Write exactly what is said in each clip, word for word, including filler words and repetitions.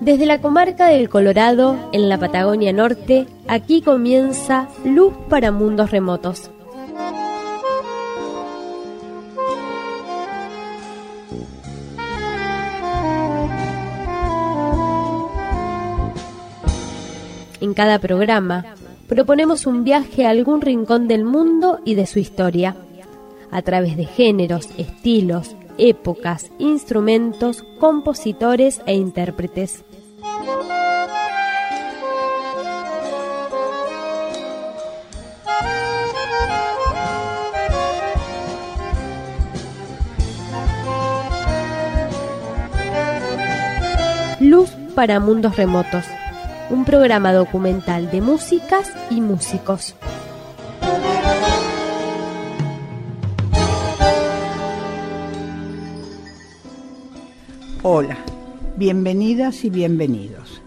Desde la comarca del Colorado, en la Patagonia Norte, aquí comienza Luz para Mundos Remotos. En cada programa, proponemos un viaje a algún rincón del mundo y de su historia, a través de géneros, estilos, épocas, instrumentos, compositores e intérpretes. Luz para Mundos Remotos, un programa documental de músicas y músicos. Hola, bienvenidas y bienvenidos.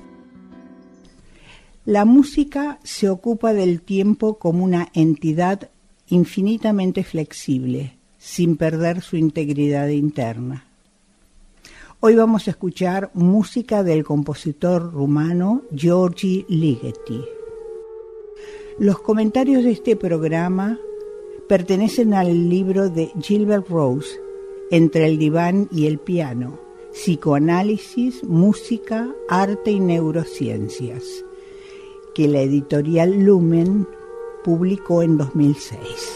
La música se ocupa del tiempo como una entidad infinitamente flexible, sin perder su integridad interna. Hoy vamos a escuchar música del compositor rumano György Ligeti. Los comentarios de este programa pertenecen al libro de Gilbert Rose, Entre el diván y el piano, psicoanálisis, música, arte y neurociencias, que la editorial Lumen publicó en dos mil seis.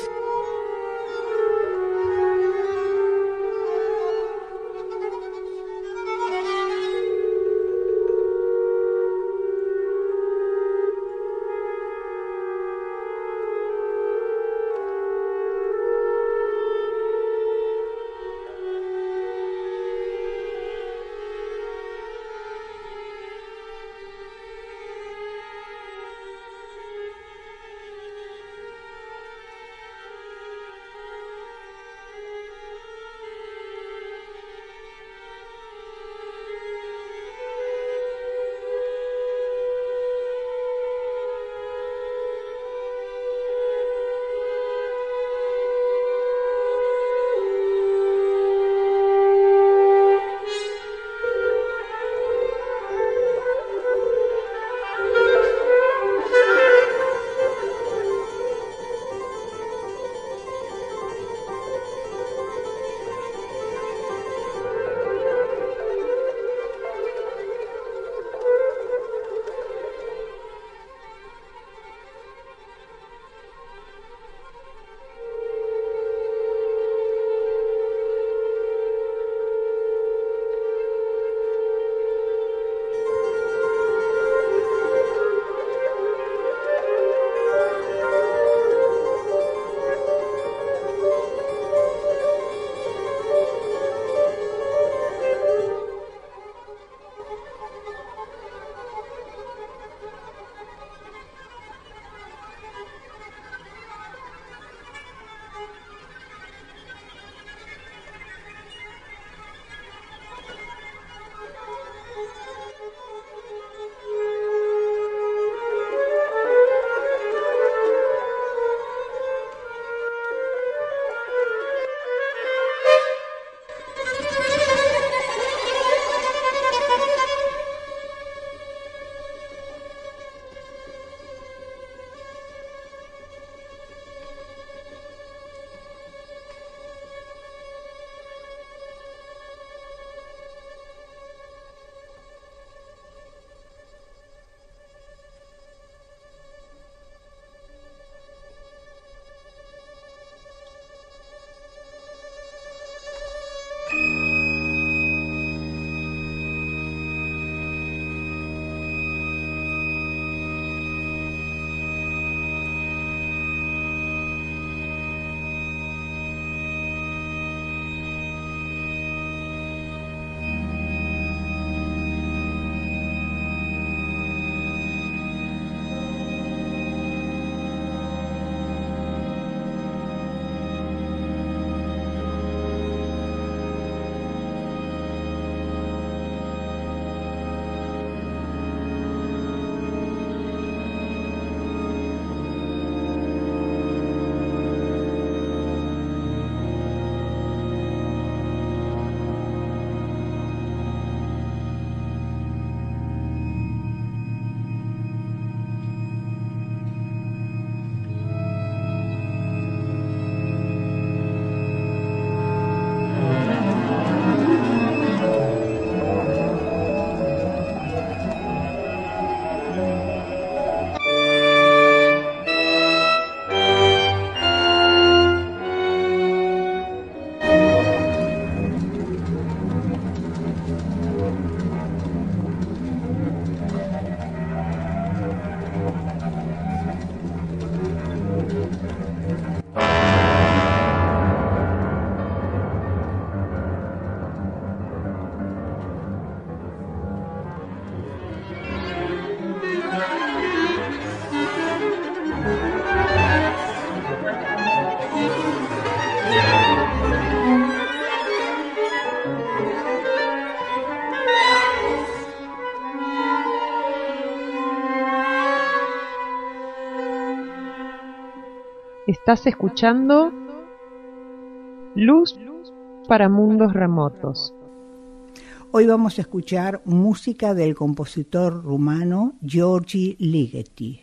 Estás escuchando Luz para Mundos Remotos. Hoy vamos a escuchar música del compositor rumano György Ligeti.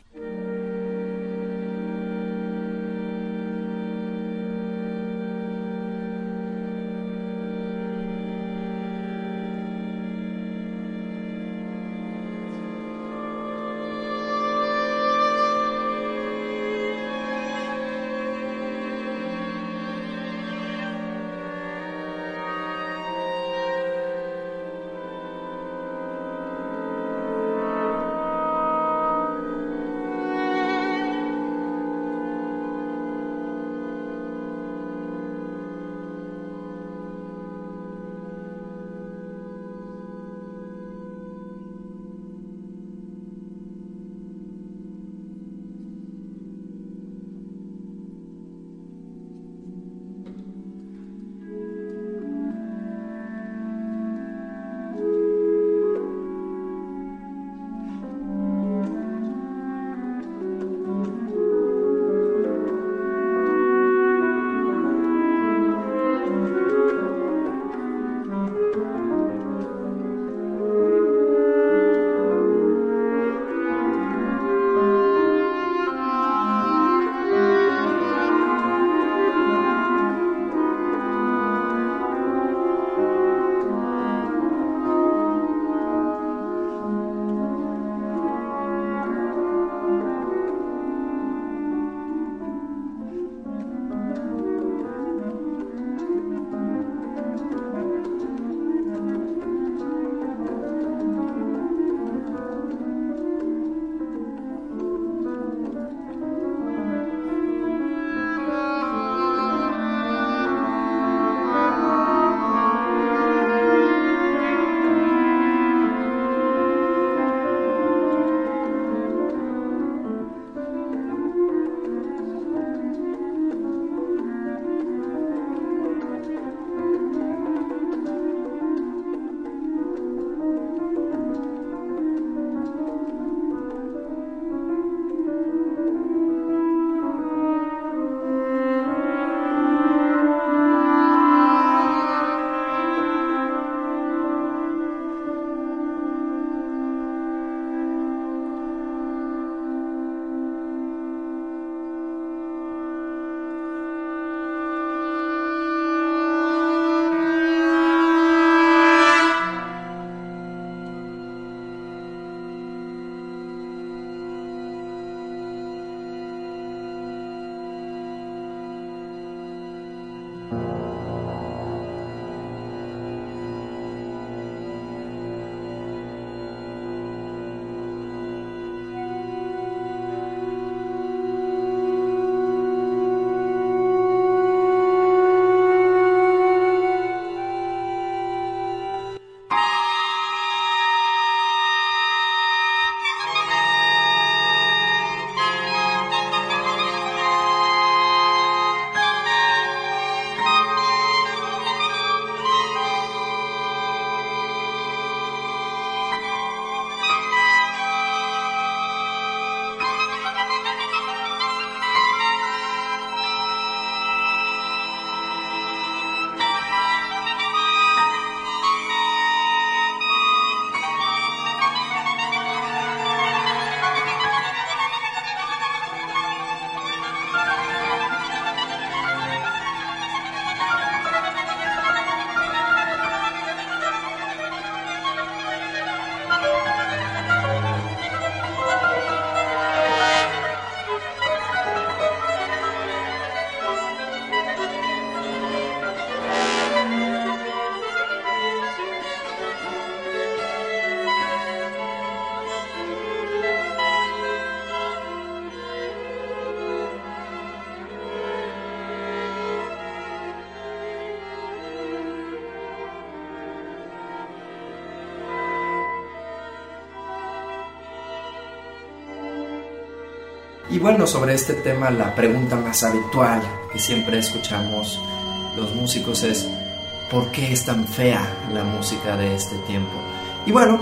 Y bueno, sobre este tema, la pregunta más habitual que siempre escuchamos los músicos es: ¿por qué es tan fea la música de este tiempo? Y bueno,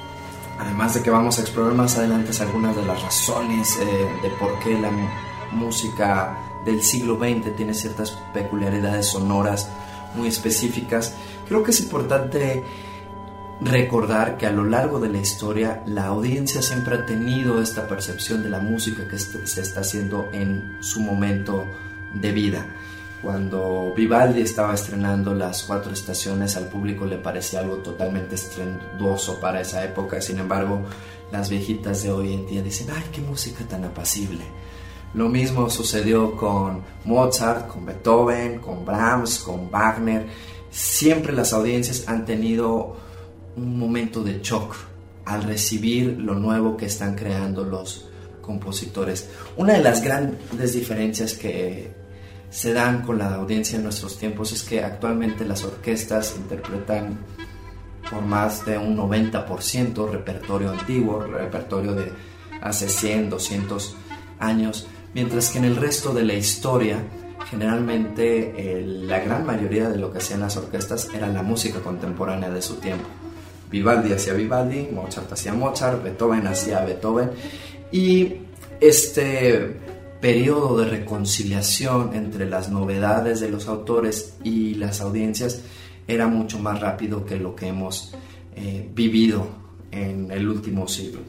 además de que vamos a explorar más adelante algunas de las razones eh, de por qué la m- música del siglo veinte, tiene ciertas peculiaridades sonoras muy específicas. Creo que es importante recordar que a lo largo de la historia la audiencia siempre ha tenido esta percepción de la música que se está haciendo en su momento de vida. Cuando Vivaldi estaba estrenando Las Cuatro Estaciones, al público le parecía algo totalmente estruendoso para esa época. Sin embargo, las viejitas de hoy en día dicen: ¡ay, qué música tan apacible! Lo mismo sucedió con Mozart, con Beethoven, con Brahms, con Wagner. Siempre las audiencias han tenido un momento de shock al recibir lo nuevo que están creando los compositores. Una de las grandes diferencias que se dan con la audiencia en nuestros tiempos es que actualmente las orquestas interpretan por más de un noventa por ciento repertorio antiguo, repertorio de hace cien, doscientos años, mientras que en el resto de la historia generalmente eh, la gran mayoría de lo que hacían las orquestas era la música contemporánea de su tiempo. Vivaldi hacía Vivaldi, Mozart hacía Mozart, Beethoven hacía Beethoven, y este periodo de reconciliación entre las novedades de los autores y las audiencias era mucho más rápido que lo que hemos eh, vivido en el último siglo.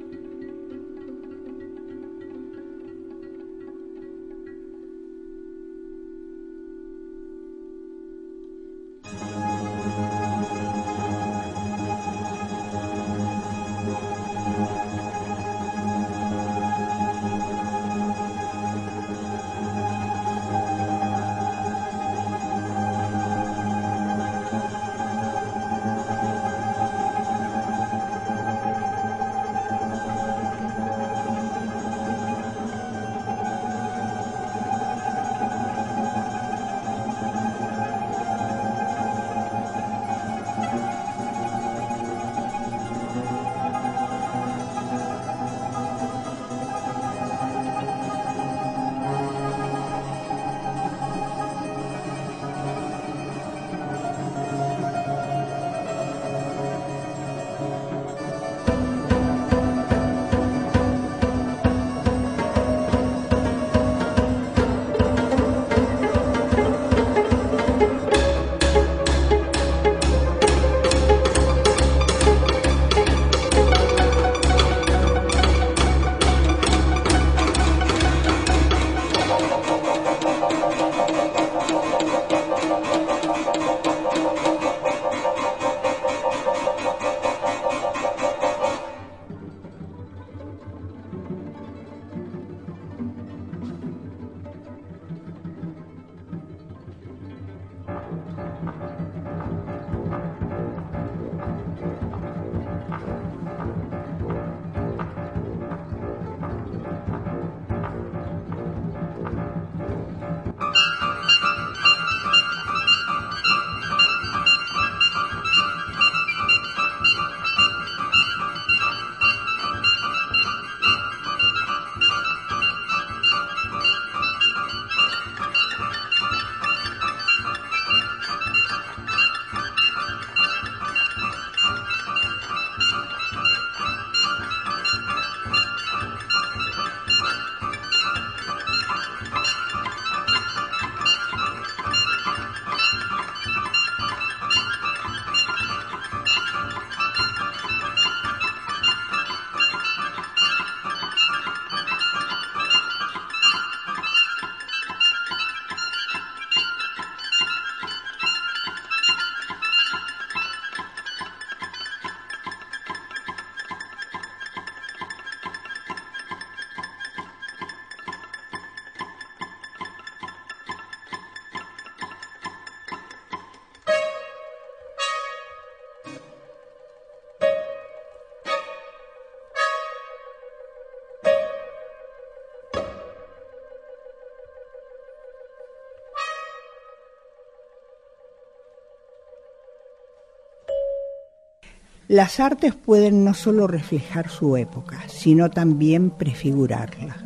Las artes pueden no solo reflejar su época, sino también prefigurarla.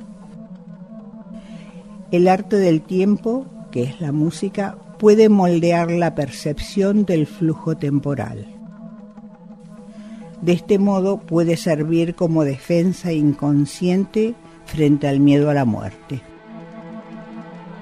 El arte del tiempo, que es la música, puede moldear la percepción del flujo temporal. De este modo puede servir como defensa inconsciente frente al miedo a la muerte.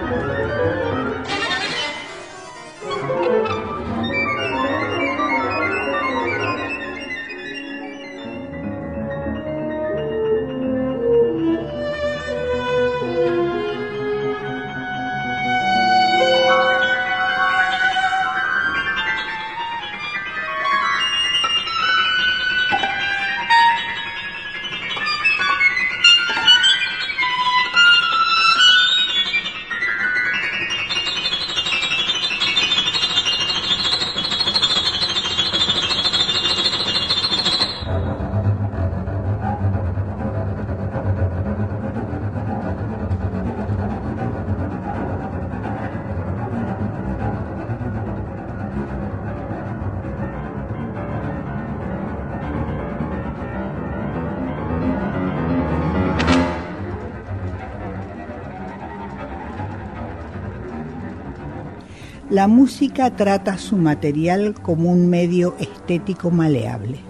La música trata su material como un medio estético maleable.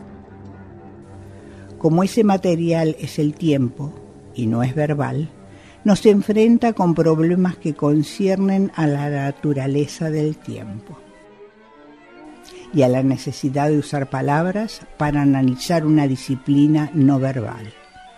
Como ese material es el tiempo y no es verbal, nos enfrenta con problemas que conciernen a la naturaleza del tiempo y a la necesidad de usar palabras para analizar una disciplina no verbal.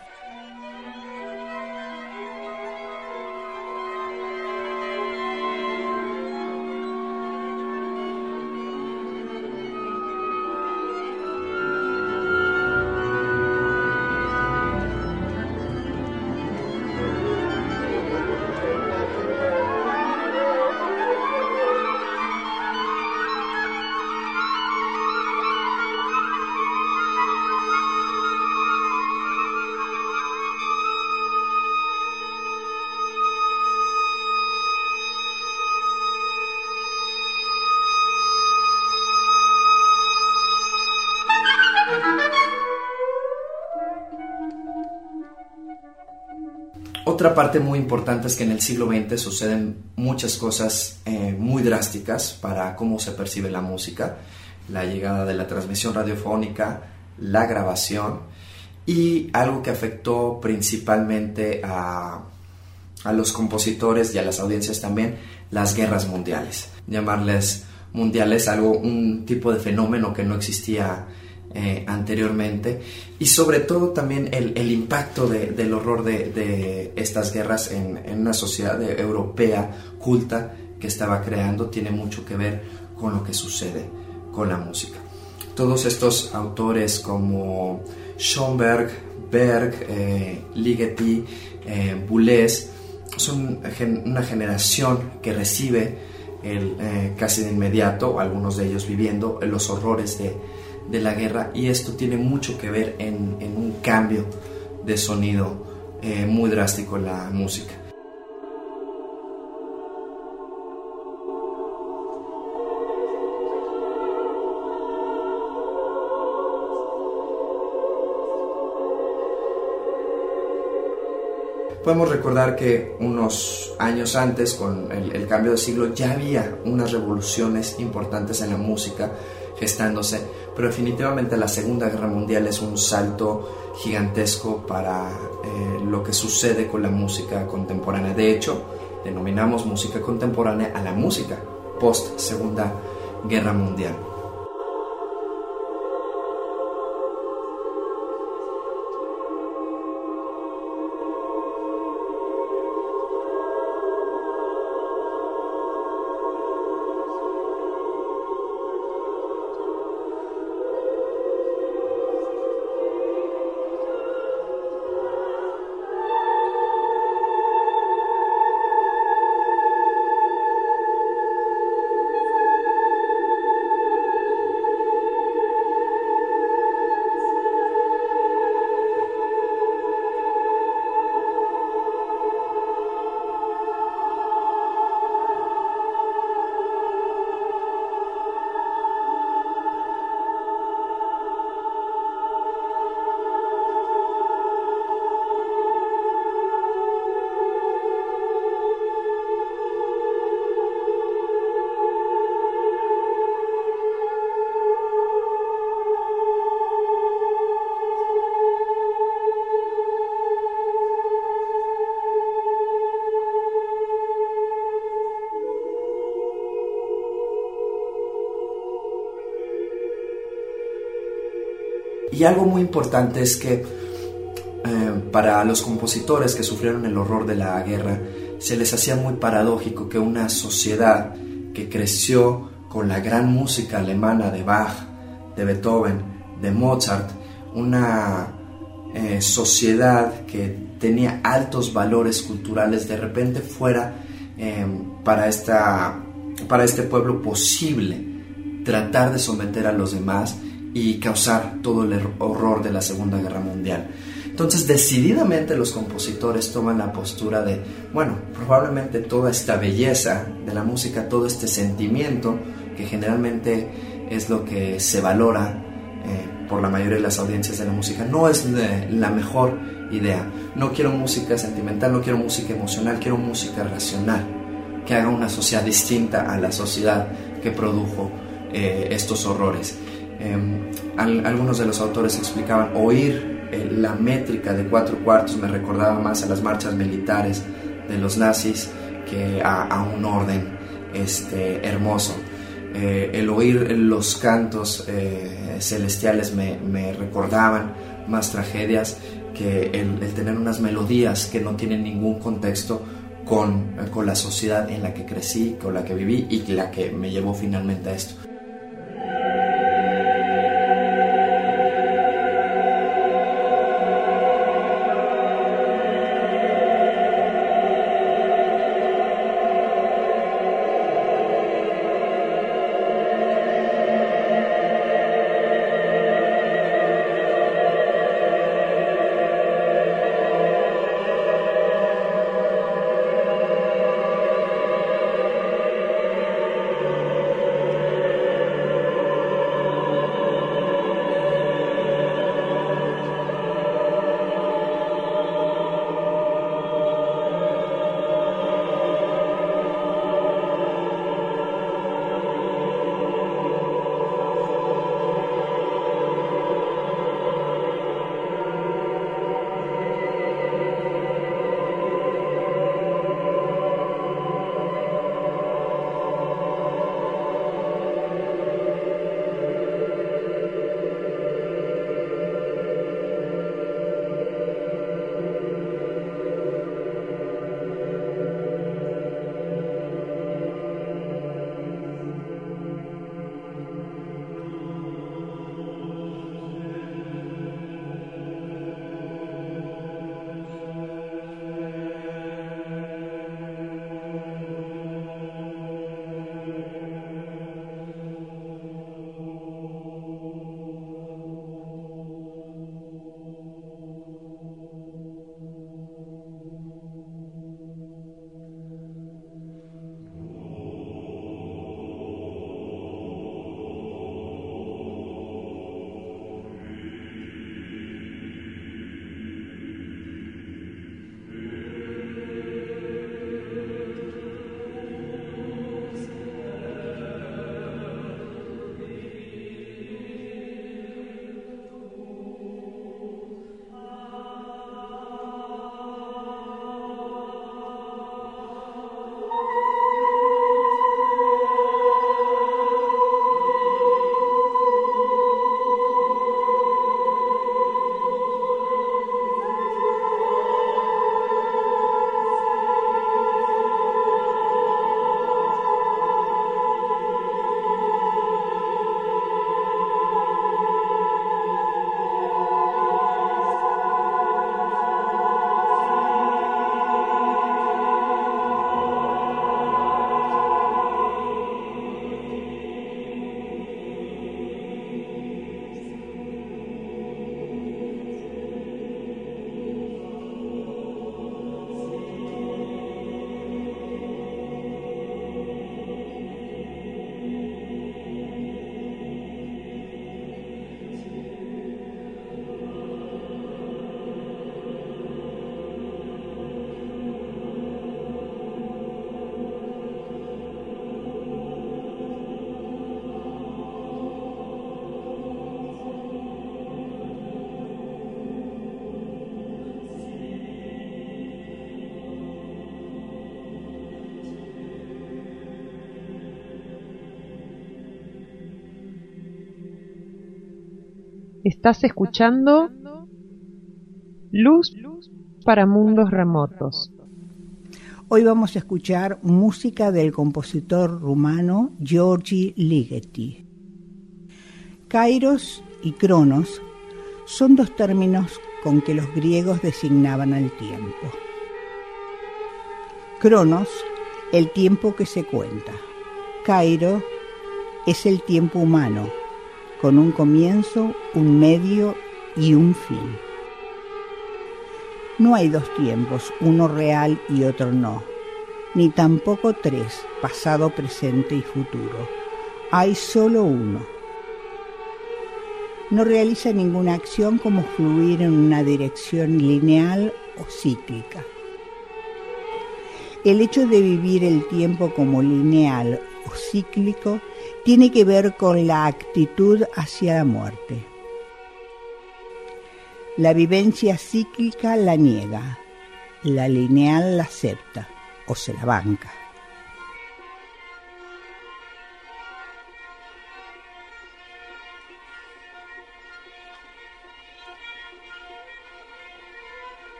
Otra parte muy importante es que en el siglo veinte suceden muchas cosas eh, muy drásticas para cómo se percibe la música. La llegada de la transmisión radiofónica, la grabación y algo que afectó principalmente a, a los compositores y a las audiencias también, las guerras mundiales. Llamarles mundiales algo, un tipo de fenómeno que no existía Eh, anteriormente, y sobre todo también el, el impacto de, del horror de, de estas guerras en, en una sociedad europea culta que estaba creando tiene mucho que ver con lo que sucede con la música. Todos estos autores como Schoenberg, Berg, eh, Ligeti, eh, Boulez son gen, una generación que recibe el, eh, casi de inmediato, algunos de ellos viviendo los horrores de de la guerra, y esto tiene mucho que ver en, en un cambio de sonido eh, muy drástico en la música. Podemos recordar que unos años antes, con el, el cambio de siglo, ya había unas revoluciones importantes en la música gestándose, pero definitivamente la Segunda Guerra Mundial es un salto gigantesco para eh, lo que sucede con la música contemporánea. De hecho, denominamos música contemporánea a la música post Segunda Guerra Mundial. Y algo muy importante es que eh, para los compositores que sufrieron el horror de la guerra, se les hacía muy paradójico que una sociedad que creció con la gran música alemana de Bach, de Beethoven, de Mozart, una eh, sociedad que tenía altos valores culturales, de repente fuera eh, para, esta, para este pueblo posible tratar de someter a los demás y causar todo el horror de la Segunda Guerra Mundial. Entonces, decididamente los compositores toman la postura de, bueno, probablemente toda esta belleza de la música, todo este sentimiento, que generalmente es lo que se valora eh, por la mayoría de las audiencias de la música, no es de, la mejor idea. No quiero música sentimental, no quiero música emocional, quiero música racional, que haga una sociedad distinta a la sociedad que produjo eh, estos horrores. Eh, al, algunos de los autores explicaban, oír eh, la métrica de cuatro cuartos me recordaba más a las marchas militares de los nazis que a, a un orden este, hermoso. Eh, el oír los cantos eh, celestiales me, me recordaban más tragedias que el, el tener unas melodías que no tienen ningún contexto con, con la sociedad en la que crecí, con la que viví y la que me llevó finalmente a esto. Estás escuchando Luz para Mundos Remotos. Hoy vamos a escuchar música del compositor rumano György Ligeti. Kairos y Cronos son dos términos con que los griegos designaban al tiempo. Cronos, el tiempo que se cuenta. Kairos es el tiempo humano, con un comienzo, un medio y un fin. No hay dos tiempos, uno real y otro no, ni tampoco tres, pasado, presente y futuro. Hay solo uno. No realiza ninguna acción como fluir en una dirección lineal o cíclica. El hecho de vivir el tiempo como lineal o cíclico tiene que ver con la actitud hacia la muerte. La vivencia cíclica la niega, la lineal la acepta o se la banca.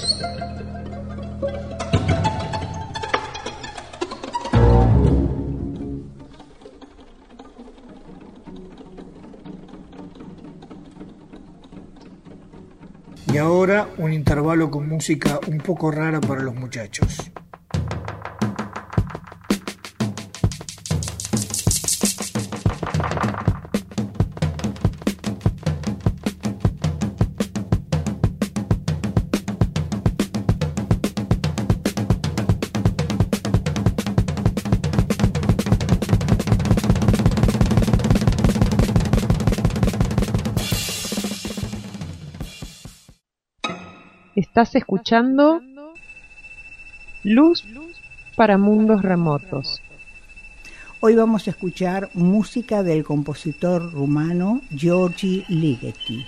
Y ahora un intervalo con música un poco rara para los muchachos. Estás escuchando Luz para Mundos Remotos. Hoy vamos a escuchar música del compositor rumano Georgi Ligeti.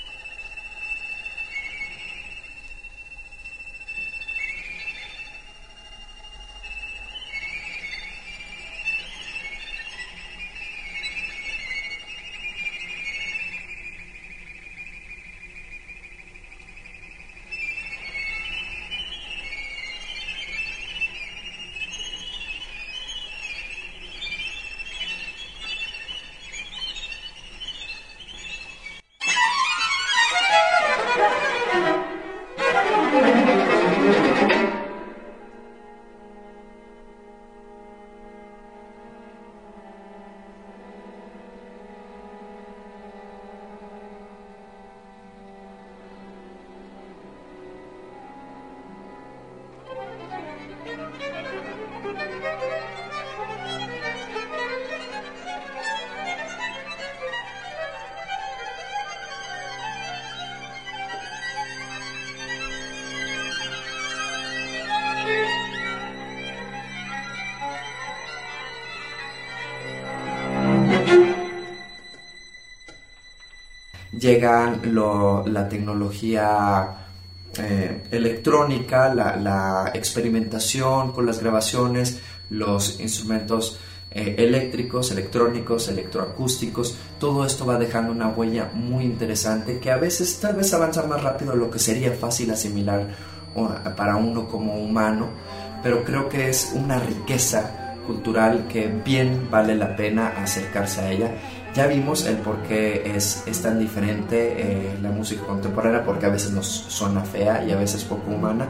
Llega lo, la tecnología eh, electrónica, la, la experimentación con las grabaciones, los instrumentos eh, eléctricos, electrónicos, electroacústicos. Todo esto va dejando una huella muy interesante que a veces tal vez avanza más rápido de lo que sería fácil asimilar para uno como humano, pero creo que es una riqueza cultural que bien vale la pena acercarse a ella. Ya vimos el por qué es, es tan diferente eh, la música contemporánea, porque a veces nos suena fea y a veces poco humana.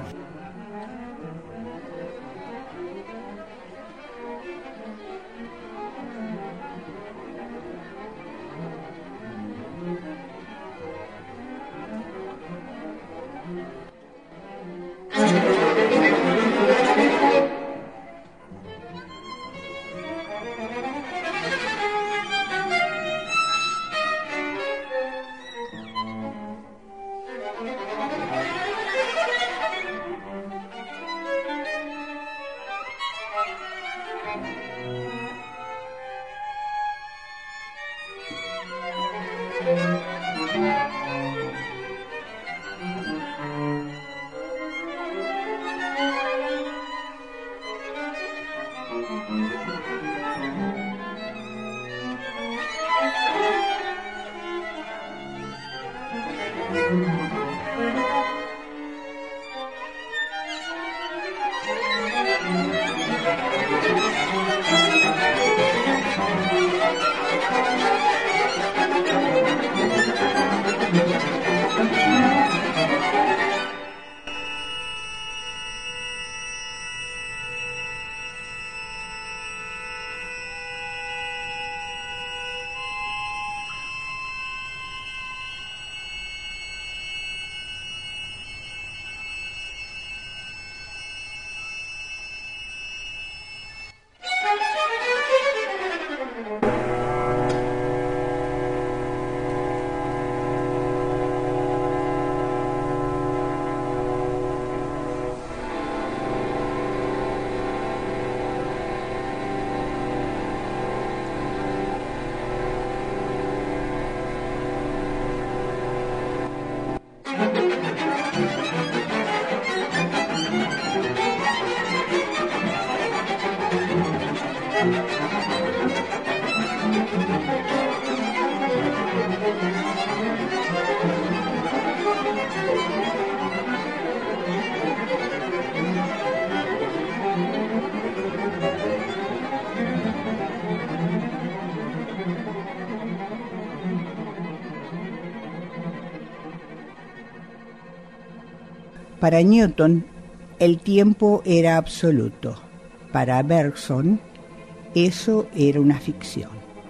Para Newton, el tiempo era absoluto. Para Bergson, eso era una ficción.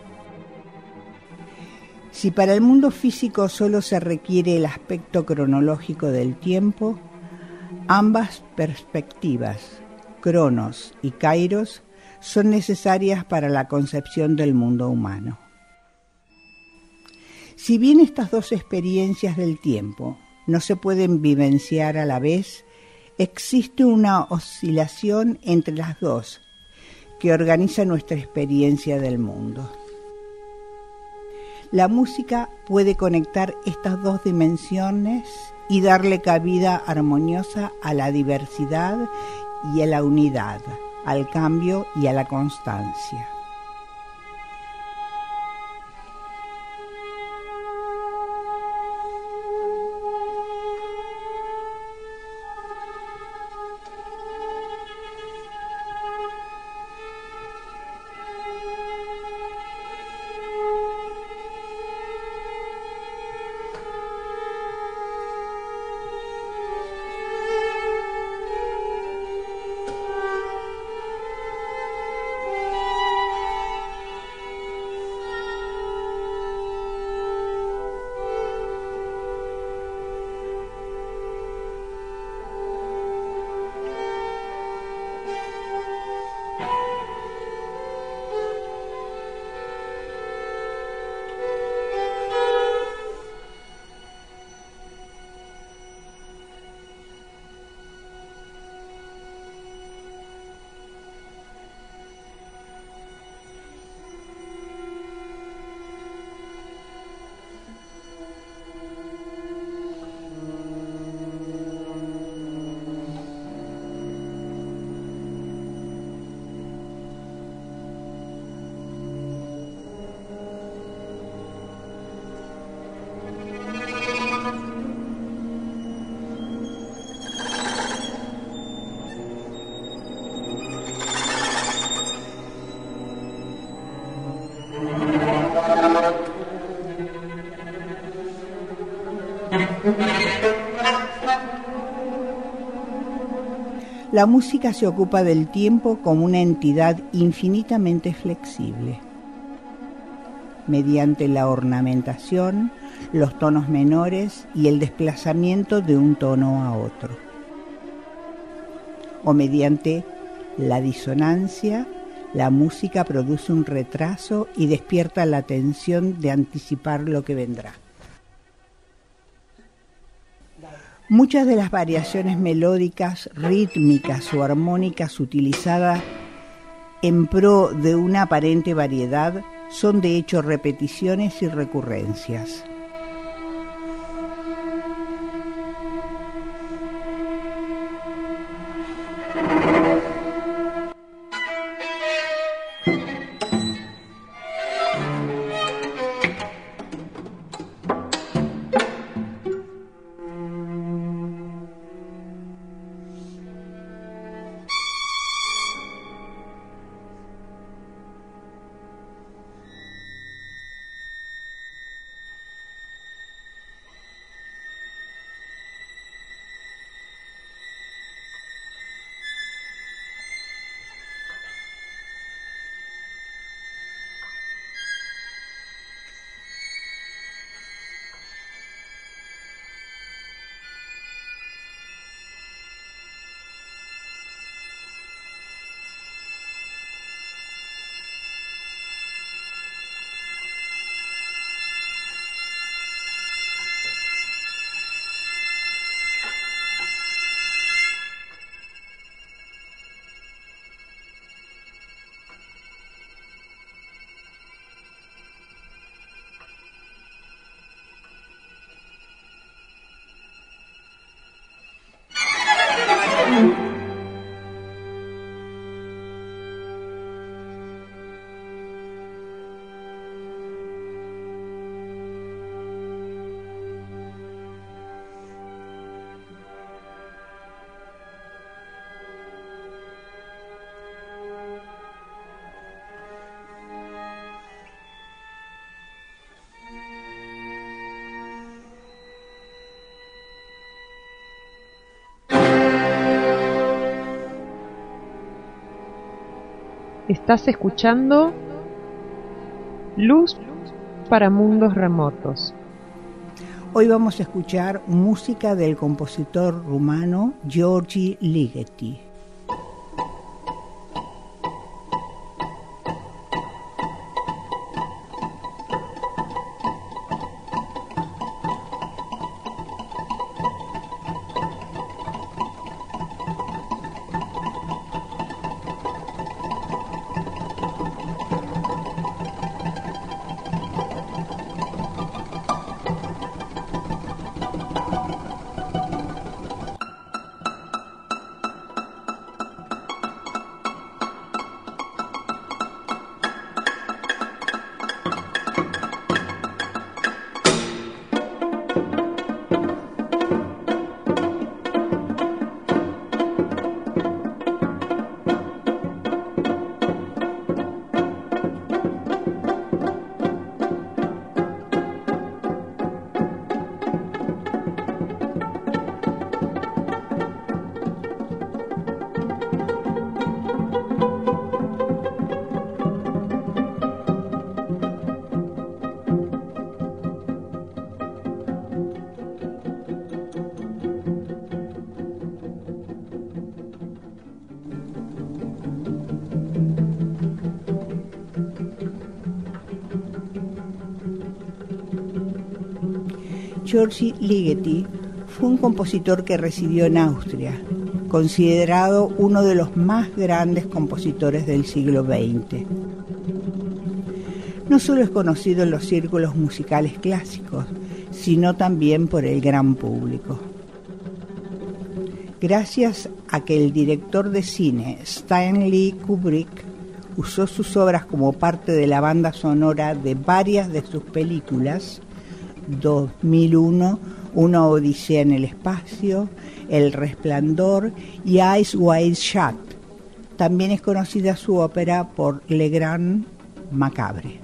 Si para el mundo físico solo se requiere el aspecto cronológico del tiempo, ambas perspectivas, cronos y kairos, son necesarias para la concepción del mundo humano. Si bien estas dos experiencias del tiempo no se pueden vivenciar a la vez, existe una oscilación entre las dos que organiza nuestra experiencia del mundo. La música puede conectar estas dos dimensiones y darle cabida armoniosa a la diversidad y a la unidad, al cambio y a la constancia. La música se ocupa del tiempo como una entidad infinitamente flexible. Mediante la ornamentación, los tonos menores y el desplazamiento de un tono a otro. O mediante la disonancia, la música produce un retraso y despierta la tensión de anticipar lo que vendrá. Muchas de las variaciones melódicas, rítmicas o armónicas utilizadas en pro de una aparente variedad son de hecho repeticiones y recurrencias. Estás escuchando Luz para Mundos Remotos. Hoy vamos a escuchar música del compositor rumano György Ligeti. György Ligeti fue un compositor que residió en Austria, considerado uno de los más grandes compositores del siglo veinte. No solo es conocido en los círculos musicales clásicos, sino también por el gran público. Gracias a que el director de cine Stanley Kubrick usó sus obras como parte de la banda sonora de varias de sus películas, dos mil uno, Una odisea en el espacio, El Resplandor y Eyes Wide Shut. También es conocida su ópera por Le Grand Macabre.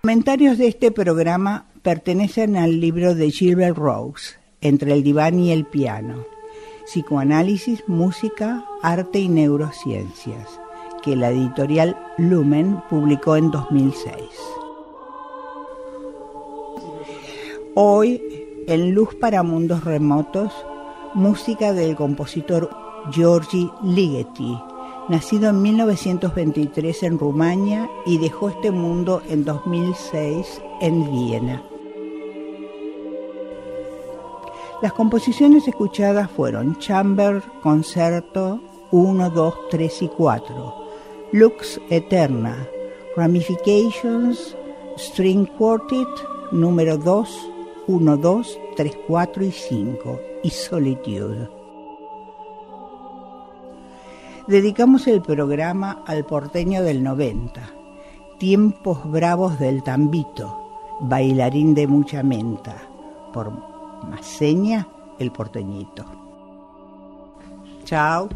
Los comentarios de este programa pertenecen al libro de Gilbert Rose, Entre el diván y el piano, Psicoanálisis, música, arte y neurociencias, que la editorial Lumen publicó en dos mil seis. Hoy, en Luz para Mundos Remotos, música del compositor György Ligeti, nacido en mil novecientos veintitrés en Rumania y dejó este mundo en dos mil seis en Viena. Las composiciones escuchadas fueron Chamber Concerto uno, dos, tres y cuatro, Lux Eterna, Ramifications, String Quartet número dos, uno, dos, tres, cuatro y cinco, y Solitude. Dedicamos el programa al porteño del noventa, Tiempos Bravos del Tambito, bailarín de mucha menta, por Maseña, el porteñito. Chao.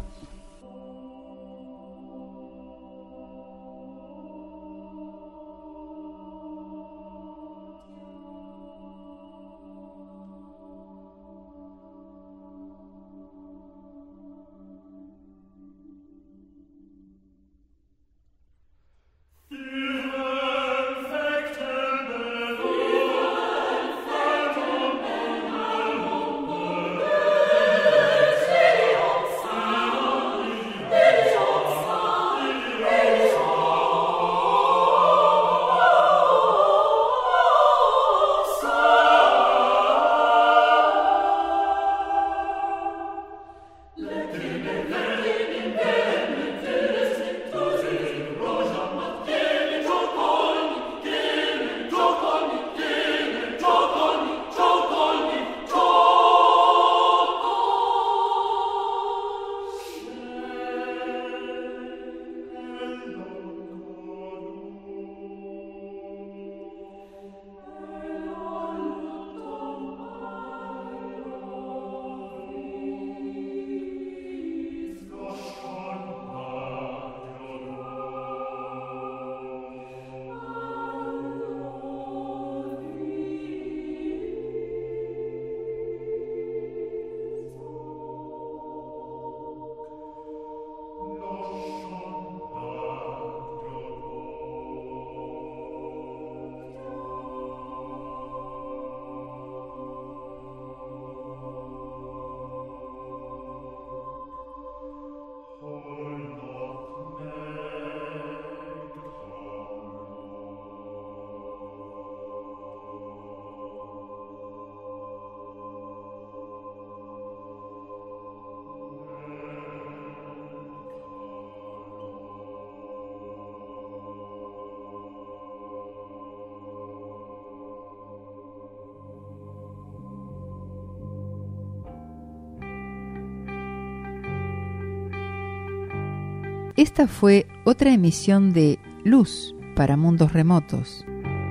Esta fue otra emisión de Luz para Mundos Remotos.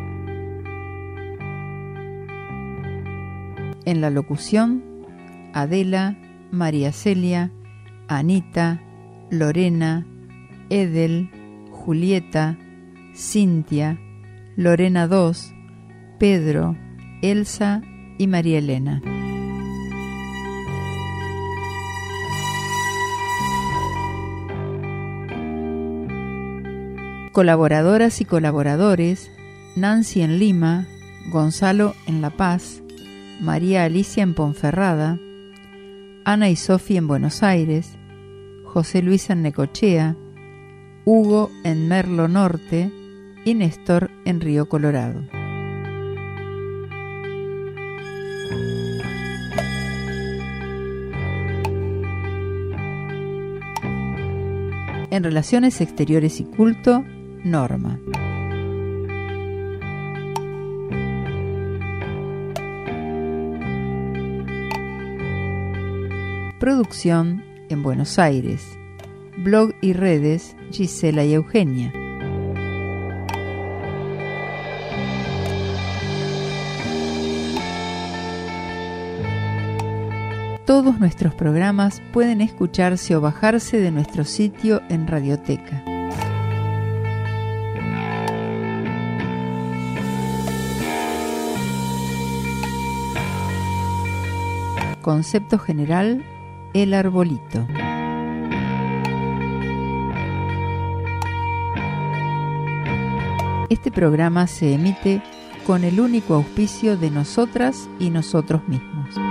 En la locución, Adela, María Celia, Anita, Lorena, Edel, Julieta, Cintia, Lorena dos, Pedro, Elsa y María Elena. Colaboradoras y colaboradores: Nancy en Lima, Gonzalo en La Paz, María Alicia en Ponferrada, Ana y Sofía en Buenos Aires, José Luis en Necochea, Hugo en Merlo Norte y Néstor en Río Colorado. En Relaciones Exteriores y Culto, Norma. Producción en Buenos Aires. Blog y redes, Gisela y Eugenia. Todos nuestros programas pueden escucharse o bajarse de nuestro sitio en Radioteca. Concepto general, el arbolito. Este programa se emite con el único auspicio de nosotras y nosotros mismos.